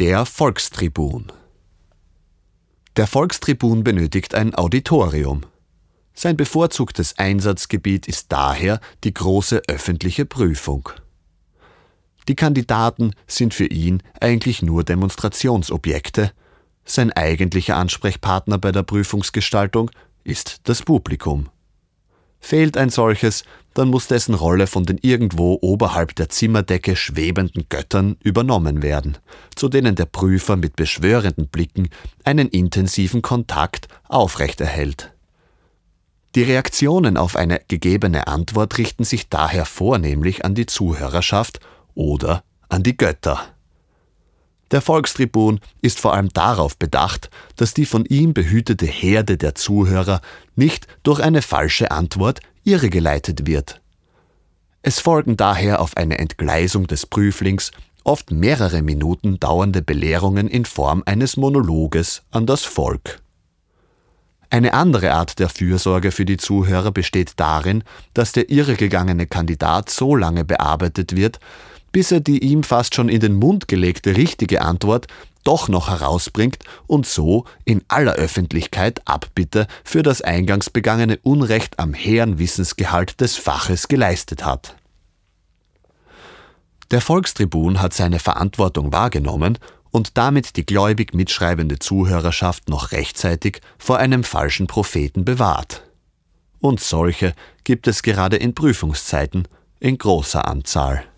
Der Volkstribun. Der Volkstribun benötigt ein Auditorium. Sein bevorzugtes Einsatzgebiet ist daher die große öffentliche Prüfung. Die Kandidaten sind für ihn eigentlich nur Demonstrationsobjekte. Sein eigentlicher Ansprechpartner bei der Prüfungsgestaltung ist das Publikum. Fehlt ein solches, dann muss dessen Rolle von den irgendwo oberhalb der Zimmerdecke schwebenden Göttern übernommen werden, zu denen der Prüfer mit beschwörenden Blicken einen intensiven Kontakt aufrechterhält. Die Reaktionen auf eine gegebene Antwort richten sich daher vornehmlich an die Zuhörerschaft oder an die Götter. Der Volkstribun ist vor allem darauf bedacht, dass die von ihm behütete Herde der Zuhörer nicht durch eine falsche Antwort irregeleitet wird. Es folgen daher auf eine Entgleisung des Prüflings oft mehrere Minuten dauernde Belehrungen in Form eines Monologes an das Volk. Eine andere Art der Fürsorge für die Zuhörer besteht darin, dass der irregegangene Kandidat so lange bearbeitet wird, bis er die ihm fast schon in den Mund gelegte richtige Antwort doch noch herausbringt und so in aller Öffentlichkeit Abbitte für das eingangs begangene Unrecht am hehren Wissensgehalt des Faches geleistet hat. Der Volkstribun hat seine Verantwortung wahrgenommen und damit die gläubig mitschreibende Zuhörerschaft noch rechtzeitig vor einem falschen Propheten bewahrt. Und solche gibt es gerade in Prüfungszeiten in großer Anzahl.